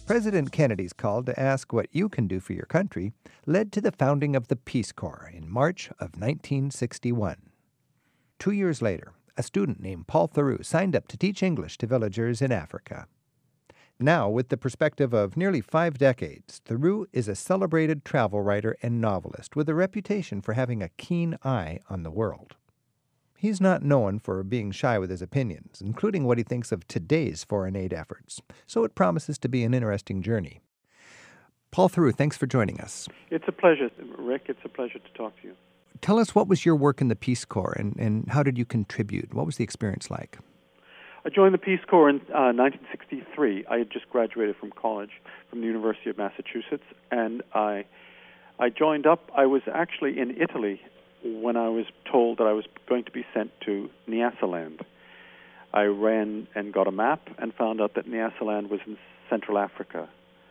President Kennedy's call to ask what you can do for your country led to the founding of the Peace Corps in March of 1961. 2 years later, a student named Paul Theroux signed up to teach English to villagers in Africa. Now, with the perspective of nearly 5 decades, Theroux is a celebrated travel writer and novelist with a reputation for having a keen eye on the world. He's not known for being shy with his opinions, including what he thinks of today's foreign aid efforts, so it promises to be an interesting journey. Paul Theroux, thanks for joining us. It's a pleasure, Rick. It's a pleasure to talk to you. Tell us, what was your work in the Peace Corps, and how did you contribute? What was the experience like? I joined the Peace Corps in 1963. I had just graduated from college, from the University of Massachusetts, and I joined up. I was actually in Italy when I was told that I was going to be sent to Nyasaland. I ran and got a map and found out that Nyasaland was in Central Africa,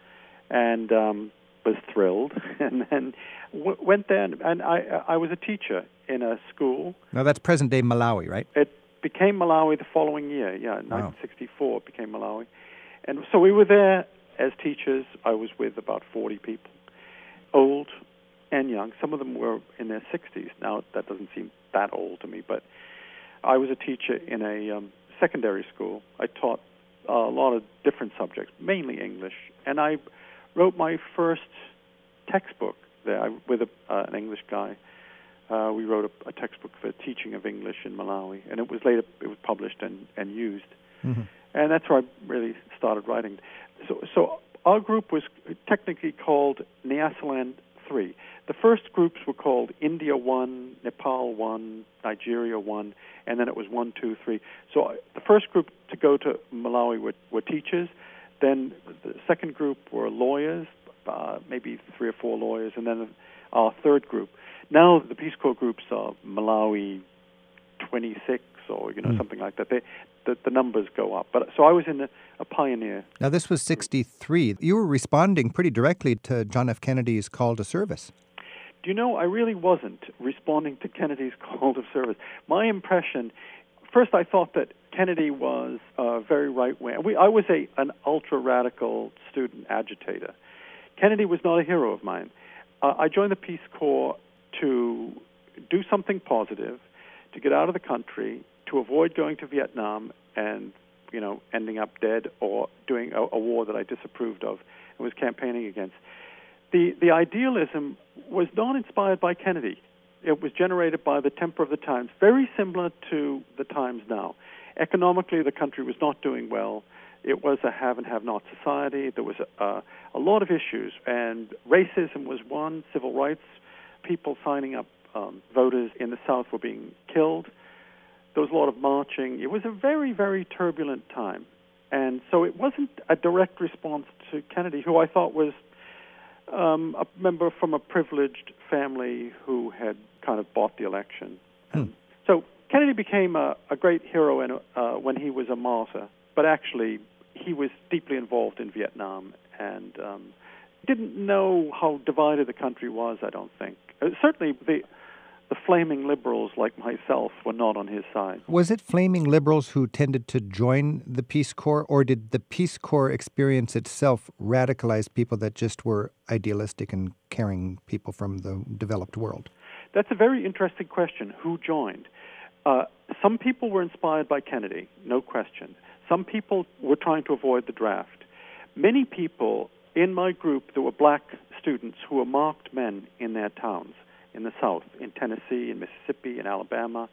and was thrilled, and then went there, and I was a teacher in a school. Now, that's present-day Malawi, right? It became Malawi the following year, Wow. 1964 it became Malawi. And so we were there as teachers. I was with about 40 people, old and young. Some of them were in their 60s. Now, that doesn't seem that old to me, but I was a teacher in a secondary school. I taught a lot of different subjects, mainly English, and I wrote my first textbook there with an English guy. We wrote a textbook for teaching of English in Malawi, and it was published and used. Mm-hmm. And that's where I really started writing. So our group was technically called Nyasaland 3. The first groups were called India 1, Nepal 1, Nigeria 1, and then it was 1, 2, 3. So the first group to go to Malawi were teachers. Then the second group were lawyers, maybe 3 or 4 lawyers, and then our third group. Now the Peace Corps groups are Malawi 26 or something like that. The numbers go up. But so I was in a pioneer. Now this was 63. You were responding pretty directly to John F. Kennedy's call to service. Do you know, I really wasn't responding to Kennedy's call to service. My impression, first I thought that Kennedy was very right-wing. I was an ultra-radical student agitator. Kennedy was not a hero of mine. I joined the Peace Corps to do something positive, to get out of the country, to avoid going to Vietnam and, ending up dead or doing a war that I disapproved of and was campaigning against. The idealism was not inspired by Kennedy. It was generated by the temper of the times, very similar to the times now. Economically, the country was not doing well. It was a have and have-not society. There was a lot of issues, and racism was one, civil rights. People signing up, voters in the South were being killed. There was a lot of marching. It was a very, very turbulent time. And so it wasn't a direct response to Kennedy, who I thought was a member from a privileged family who had kind of bought the election. So Kennedy became a great hero when he was a martyr, but actually he was deeply involved in Vietnam and didn't know how divided the country was, I don't think. Certainly the flaming liberals like myself were not on his side. Was it flaming liberals who tended to join the Peace Corps, or did the Peace Corps experience itself radicalize people that just were idealistic and caring people from the developed world? That's a very interesting question. Who joined? Some people were inspired by Kennedy, no question. Some people were trying to avoid the draft. Many people in my group, there were black students who were marked men in their towns in the South, in Tennessee, in Mississippi, in Alabama,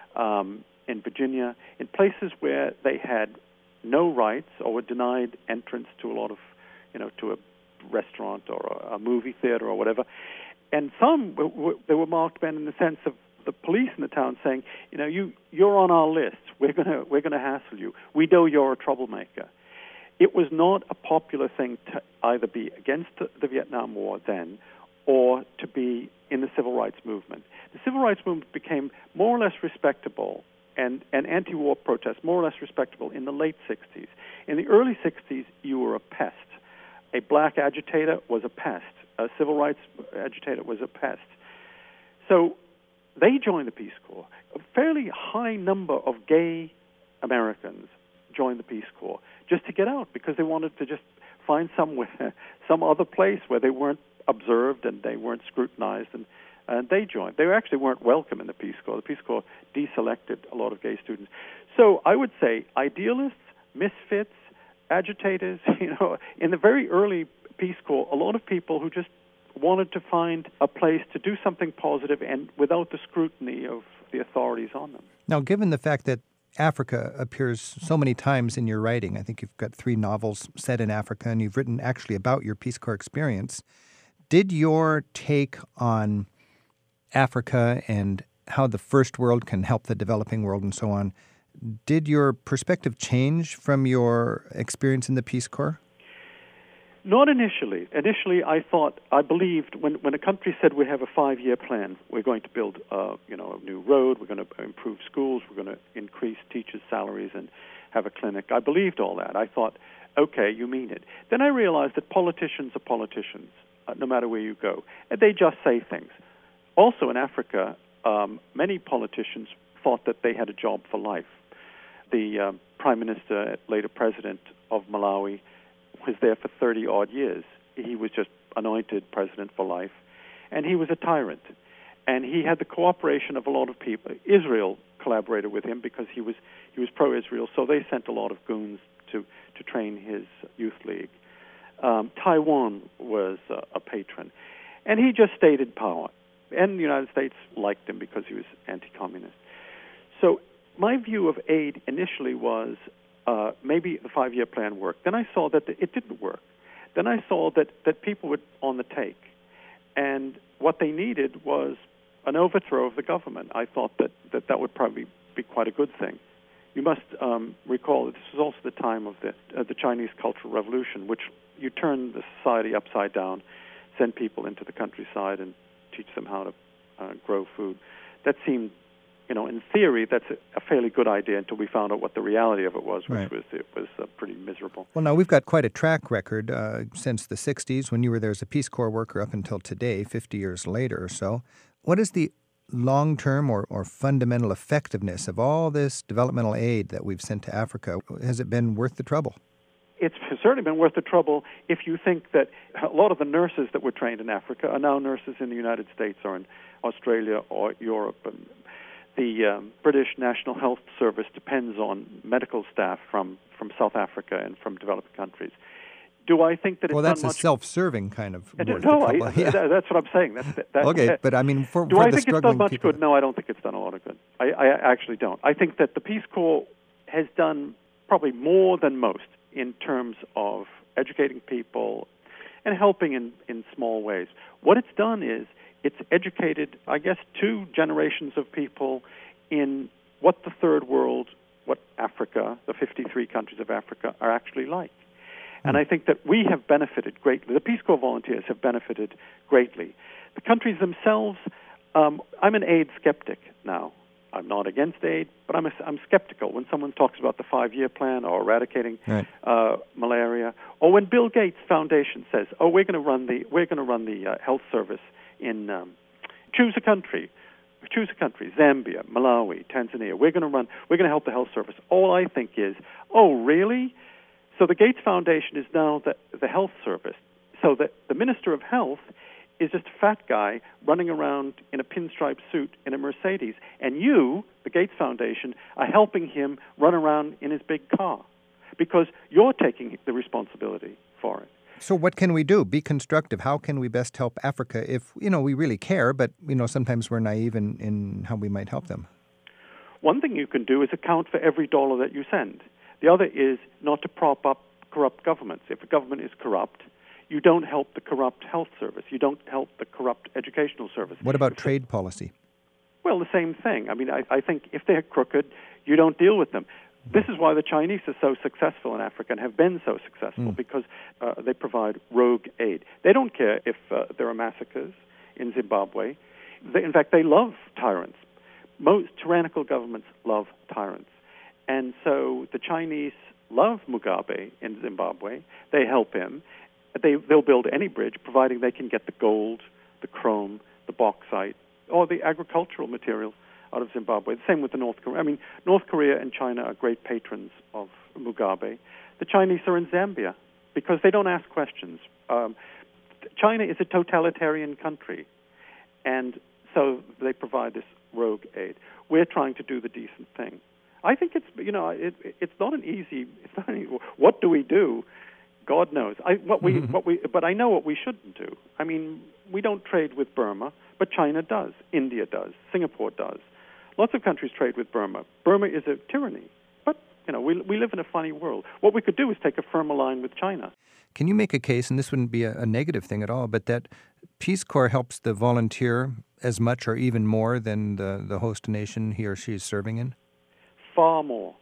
in Virginia, in places where they had no rights or were denied entrance to a lot of, to a restaurant or a movie theater or whatever. And some, they were marked men in the sense of the police in the town saying, you're on our list. We're gonna hassle you. We know you're a troublemaker. It was not a popular thing to either be against the Vietnam War then or to be in the civil rights movement. The civil rights movement became more or less respectable and anti-war protests more or less respectable in the late 60s. In the early 60s, you were a pest. A black agitator was a pest. A civil rights agitator was a pest. So they joined the Peace Corps. A fairly high number of gay Americans joined the Peace Corps just to get out because they wanted to just find somewhere, some other place where they weren't observed and they weren't scrutinized, and they joined. They actually weren't welcome in the Peace Corps. The Peace Corps deselected a lot of gay students. So I would say idealists, misfits, agitators, in the very early Peace Corps, a lot of people who just wanted to find a place to do something positive and without the scrutiny of the authorities on them. Now, given the fact that Africa appears so many times in your writing, I think you've got 3 novels set in Africa, and you've written actually about your Peace Corps experience, did your take on Africa and how the first world can help the developing world and so on, did your perspective change from your experience in the Peace Corps? Not initially. Initially, I believed when a country said we have a 5-year plan, we're going to build a new road, we're going to improve schools, we're going to increase teachers' salaries and have a clinic. I believed all that. I thought, okay, you mean it. Then I realized that politicians are politicians, no matter where you go. And they just say things. Also in Africa, many politicians thought that they had a job for life. The prime minister, later president of Malawi, was there for 30-odd years. He was just anointed president for life, and he was a tyrant. And he had the cooperation of a lot of people. Israel collaborated with him because he was pro-Israel, so they sent a lot of goons to train his youth league. Taiwan was a patron. And he just stayed in power. And the United States liked him because he was anti-communist. So my view of aid initially was maybe the 5-year plan worked. Then I saw that it didn't work. Then I saw that people were on the take. And what they needed was an overthrow of the government. I thought that would probably be quite a good thing. You must recall that this was also the time of the Chinese Cultural Revolution, which you turn the society upside down, send people into the countryside and teach them how to grow food. That seemed, in theory, that's a fairly good idea until we found out what the reality of it was, which was pretty miserable. Well, now, we've got quite a track record since the 60s, when you were there as a Peace Corps worker, up until today, 50 years later or so. What is the long-term or fundamental effectiveness of all this developmental aid that we've sent to Africa? Has it been worth the trouble? It's certainly been worth the trouble if you think that a lot of the nurses that were trained in Africa are now nurses in the United States or in Australia or Europe. And the British National Health Service depends on medical staff from South Africa and from developed countries. Do I think that it's that's done much? A self-serving kind of worth the trouble. That's what I'm saying. Okay, but I mean, do I think it's done much good? No, I don't think it's done a lot of good. I actually don't. I think that the Peace Corps has done probably more than most in terms of educating people and helping in small ways. What it's done is it's educated, I guess, 2 generations of people in what the third world, what Africa, the 53 countries of Africa, are actually like. And I think that we have benefited greatly. The Peace Corps volunteers have benefited greatly. The countries themselves, I'm an aid skeptic now. I'm not against aid, but I'm skeptical when someone talks about the 5-year plan or eradicating malaria, or when Bill Gates Foundation says, "Oh, we're going to run the health service in choose a country, Zambia, Malawi, Tanzania. We're going to help the health service." All I think is, "Oh, really?" So the Gates Foundation is now the health service. So that the Minister of Health is just a fat guy running around in a pinstripe suit in a Mercedes. And you, the Gates Foundation, are helping him run around in his big car because you're taking the responsibility for it. So what can we do? Be constructive. How can we best help Africa if, we really care, but, sometimes we're naive in how we might help them? One thing you can do is account for every dollar that you send. The other is not to prop up corrupt governments. If a government is corrupt, you don't help the corrupt health service. You don't help the corrupt educational service. What about trade policy? Well, the same thing. I mean, I think if they're crooked, you don't deal with them. This is why the Chinese are so successful in Africa and have been so successful, because they provide rogue aid. They don't care if there are massacres in Zimbabwe. In fact, they love tyrants. Most tyrannical governments love tyrants. And so the Chinese love Mugabe in Zimbabwe. They help him. They'll build any bridge, providing they can get the gold, the chrome, the bauxite, or the agricultural materials out of Zimbabwe. The same with the North Korea. I mean, North Korea and China are great patrons of Mugabe. The Chinese are in Zambia. because they don't ask questions. China is a totalitarian country, and so they provide this rogue aid. We're trying to do the decent thing. I think it's not an easy. It's not an easy, what do we do? God knows. But I know what we shouldn't do. I mean, we don't trade with Burma, but China does. India does. Singapore does. Lots of countries trade with Burma. Burma is a tyranny. But, we live in a funny world. What we could do is take a firmer line with China. Can you make a case, and this wouldn't be a negative thing at all, but that Peace Corps helps the volunteer as much or even more than the host nation he or she is serving in? Far more.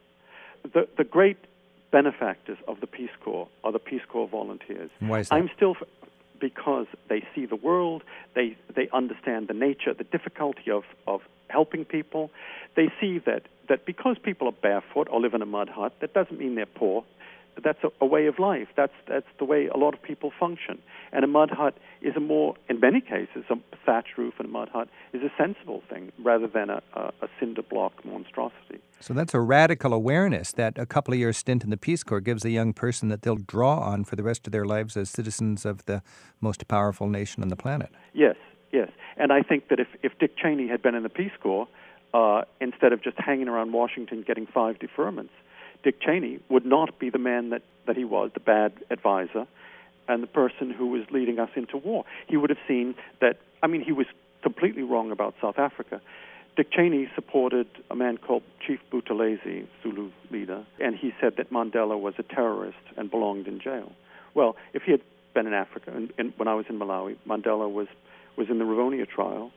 The great benefactors of the Peace Corps are the Peace Corps volunteers. And why is that? Because they see the world, they understand the nature, the difficulty of helping people. They see that because people are barefoot or live in a mud hut, that doesn't mean they're poor. That's a way of life. That's the way a lot of people function. And a mud hut is in many cases, a thatched roof and a mud hut is a sensible thing rather than a cinder block monstrosity. So that's a radical awareness that a couple of years stint in the Peace Corps gives a young person that they'll draw on for the rest of their lives as citizens of the most powerful nation on the planet. Yes. And I think that if Dick Cheney had been in the Peace Corps, instead of just hanging around Washington getting 5 deferments, Dick Cheney would not be the man that he was, the bad advisor, and the person who was leading us into war. He would have seen that, he was completely wrong about South Africa. Dick Cheney supported a man called Chief Buthelezi, Zulu leader, and he said that Mandela was a terrorist and belonged in jail. Well, if he had been in Africa, and when I was in Malawi, Mandela was in the Rivonia trial,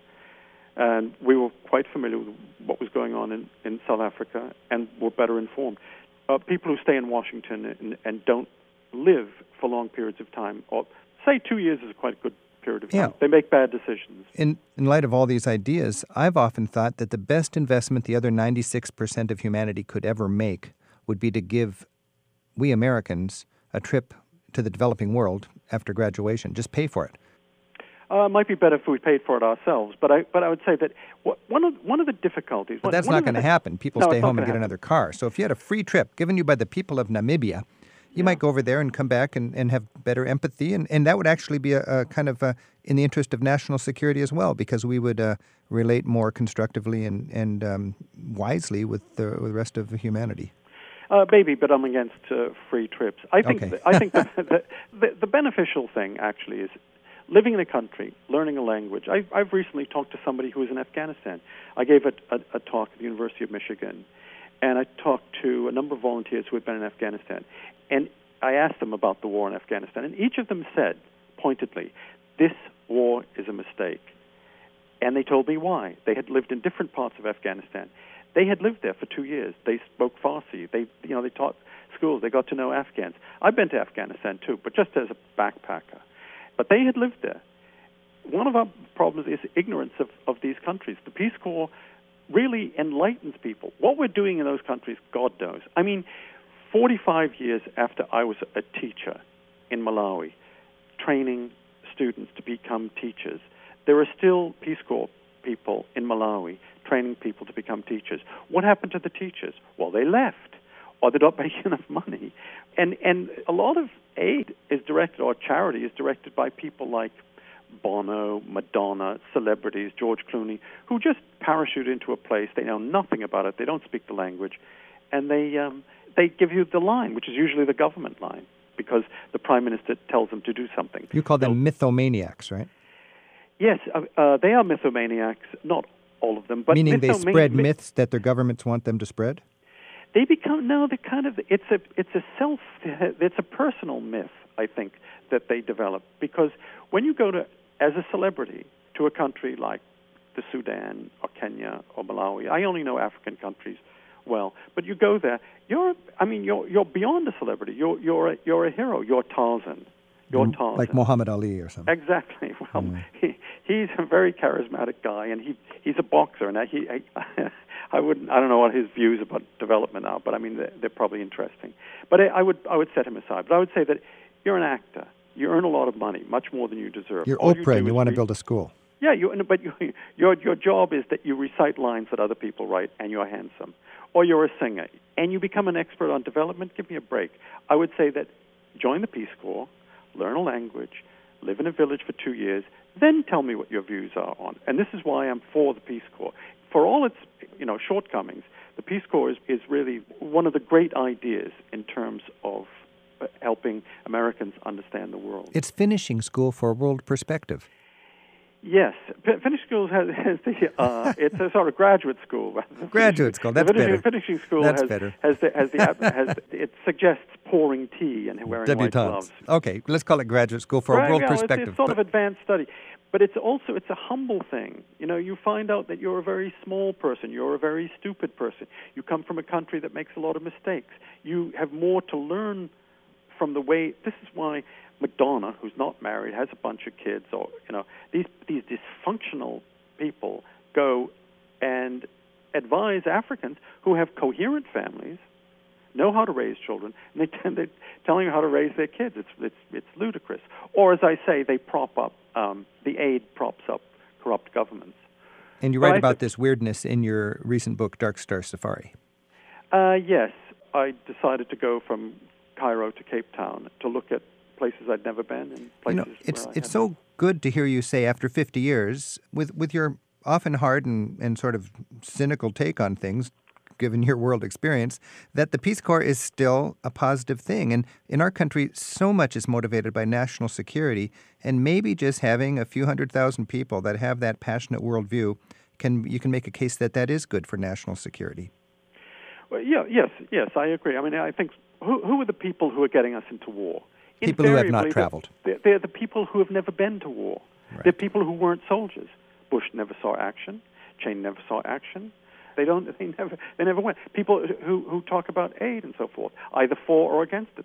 and we were quite familiar with what was going on in South Africa and were better informed. People who stay in Washington and don't live for long periods of time, or say 2 years is quite a good period of time. Yeah. They make bad decisions. In light of all these ideas, I've often thought that the best investment the other 96% of humanity could ever make would be to give we Americans a trip to the developing world after graduation. Just pay for it. It might be better if we paid for it ourselves, but I would say that one of the difficulties... But that's not going to happen. People stay home and get happen. another car. So if you had a free trip given you by the people of Namibia, you might go over there and come back and have better empathy, and that would actually be a kind of in the interest of national security as well, because we would relate more constructively and wisely with the rest of humanity. Maybe, but I'm against free trips. I think the beneficial thing actually is living in a country, learning a language. I've recently talked to somebody who was in Afghanistan. I gave a talk at the University of Michigan, and I talked to a number of volunteers who had been in Afghanistan. And I asked them about the war in Afghanistan, and each of them said, pointedly, this war is a mistake. And they told me why. They had lived in different parts of Afghanistan. They had lived there for 2 years. They spoke Farsi. They taught schools. They got to know Afghans. I've been to Afghanistan too, but just as a backpacker. But they had lived there. One of our problems is ignorance of these countries. The Peace Corps really enlightens people. What we're doing in those countries, God knows. 45 years after I was a teacher in Malawi, training students to become teachers, there are still Peace Corps people in Malawi training people to become teachers. What happened to the teachers? Well, they left, or they don't make enough money. And a lot of aid is directed, or charity is directed by people like Bono, Madonna, celebrities, George Clooney, who just parachute into a place. They know nothing about it. They don't speak the language. And they give you the line, which is usually the government line, because the prime minister tells them to do something. You call them mythomaniacs, right? Yes, they are mythomaniacs, not all of them. But meaning they spread myths that their governments want them to spread? They become, it's a personal myth, I think, that they develop. Because when you go as a celebrity to a country like the Sudan or Kenya or Malawi, I only know African countries well, but you go there, you're beyond a celebrity. You're a hero. You're Tarzan. You're Tarzan. Like Muhammad Ali or something. Exactly. Well, he's a very charismatic guy, and he's a boxer. And I don't know what his views about development are, but they're probably interesting. But I would set him aside. But I would say that you're an actor. You earn a lot of money, much more than you deserve. You're Oprah, and you want to build a school. Yeah, but your job is that you recite lines that other people write, and you're handsome. Or you're a singer, and you become an expert on development. Give me a break. I would say that join the Peace Corps, learn a language, live in a village for 2 years, then tell me what your views are on. And this is why I'm for the Peace Corps. For all its shortcomings, the Peace Corps is really one of the great ideas in terms of helping Americans understand the world. It's finishing school for a world perspective. Yes, finishing school has the it's a sort of graduate school. Graduate school, that's better. Finishing school that's has better. It suggests pouring tea and wearing white gloves. Okay, let's call it graduate school for a world perspective. It's sort of advanced study, but it's a humble thing. You find out that you're a very small person, you're a very stupid person. You come from a country that makes a lot of mistakes. You have more to learn from the way. This is why Madonna, who's not married, has a bunch of kids, or these dysfunctional people go and advise Africans who have coherent families, know how to raise children, and they're telling them how to raise their kids. It's ludicrous. Or, as I say, they prop up the aid props up corrupt governments. And you write about this weirdness in your recent book, Dark Star Safari. Yes, I decided to go from Cairo to Cape Town to look at places I'd never been and places it's so good to hear you say after 50 years, with your often hard and sort of cynical take on things, given your world experience, that the Peace Corps is still a positive thing. And in our country, so much is motivated by national security, and maybe just having a few 100,000 people that have that passionate worldview, you can make a case that is good for national security. Well, yes, I agree. I mean, I think who are the people who are getting us into war? People who have not traveled. They're the people who have never been to war. Right. They're people who weren't soldiers. Bush never saw action. Cheney never saw action. They never went. People who talk about aid and so forth, either for or against it.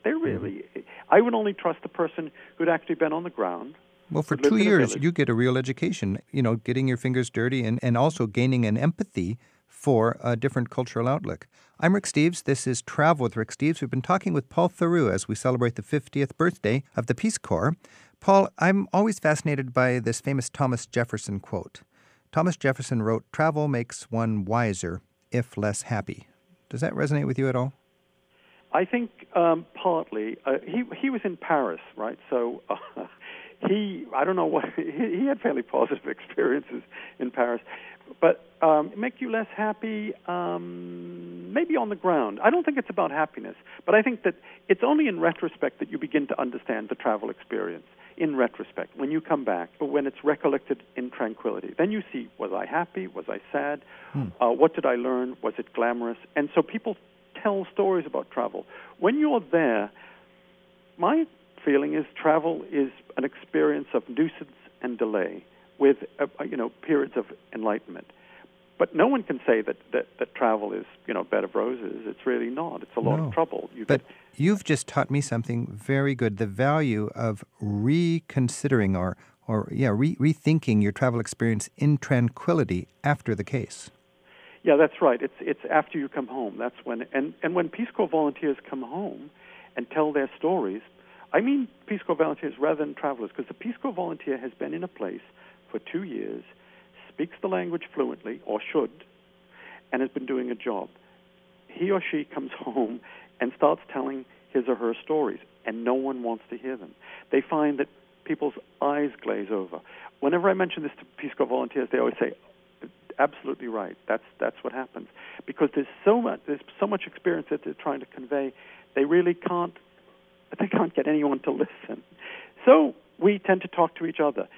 I would only trust the person who'd actually been on the ground. Well, for 2 years, you get a real education, getting your fingers dirty and also gaining an empathy for a different cultural outlook. I'm Rick Steves. This is Travel with Rick Steves. We've been talking with Paul Theroux as we celebrate the 50th birthday of the Peace Corps. Paul, I'm always fascinated by this famous Thomas Jefferson quote. Thomas Jefferson wrote, "Travel makes one wiser, if less happy." Does that resonate with you at all? I think partly. He was in Paris, right? So I don't know what, he had fairly positive experiences in Paris. But make you less happy, maybe on the ground. I don't think it's about happiness, but I think that it's only in retrospect that you begin to understand the travel experience. In retrospect, when you come back, or when it's recollected in tranquility, then you see, was I happy? Was I sad? What did I learn? Was it glamorous? And so people tell stories about travel. When you're there, my feeling is travel is an experience of nuisance and delay, with periods of enlightenment. But no one can say that travel is bed of roses. It's really not. It's a lot of trouble. You've just taught me something very good: the value of reconsidering or rethinking your travel experience in tranquility after the case. Yeah, that's right. It's after you come home. That's when and when Peace Corps volunteers come home and tell their stories. I mean Peace Corps volunteers rather than travelers, because the Peace Corps volunteer has been in a place for 2 years, speaks the language fluently, or should, and has been doing a job. He or she comes home and starts telling his or her stories, and no one wants to hear them. They find that people's eyes glaze over. Whenever I mention this to Peace Corps volunteers, they always say, absolutely right, that's what happens. Because there's so much experience that they're trying to convey, they can't get anyone to listen. So we tend to talk to each other.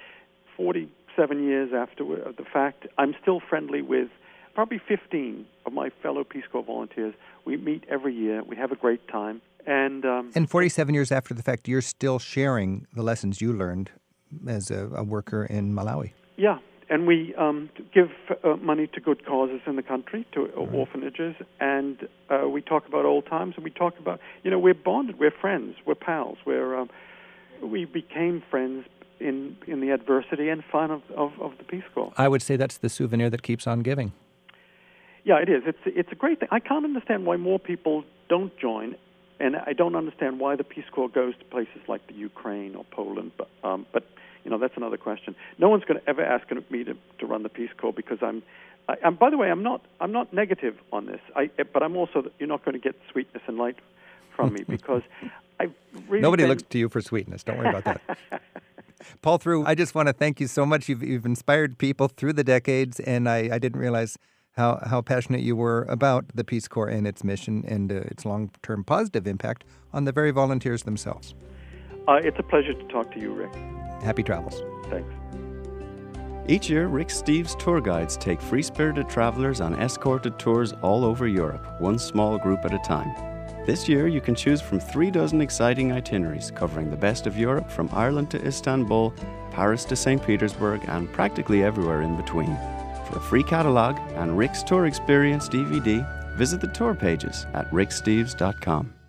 47 years after the fact, I'm still friendly with probably 15 of my fellow Peace Corps volunteers. We meet every year. We have a great time. And 47 years after the fact, you're still sharing the lessons you learned as a worker in Malawi. Yeah, and we give money to good causes in the country, to orphanages, and we talk about old times, and we talk about, we're bonded, we're friends, we're pals, we became friends in the adversity and fun of the Peace Corps. I would say that's the souvenir that keeps on giving. Yeah, it is. It's a great thing. I can't understand why more people don't join, and I don't understand why the Peace Corps goes to places like the Ukraine or Poland. But that's another question. No one's going to ever ask me to run the Peace Corps because I'm. By the way, I'm not negative on this. But I'm also, you're not going to get sweetness and light from me because I really Nobody looks to you for sweetness. Don't worry about that. Paul Theroux, I just want to thank you so much. You've inspired people through the decades, and I didn't realize how passionate you were about the Peace Corps and its mission and its long-term positive impact on the very volunteers themselves. It's a pleasure to talk to you, Rick. Happy travels. Thanks. Each year, Rick Steves tour guides take free-spirited travelers on escorted tours all over Europe, one small group at a time. This year, you can choose from 36 exciting itineraries covering the best of Europe from Ireland to Istanbul, Paris to St. Petersburg, and practically everywhere in between. For a free catalogue and Rick's Tour Experience DVD, visit the tour pages at ricksteves.com.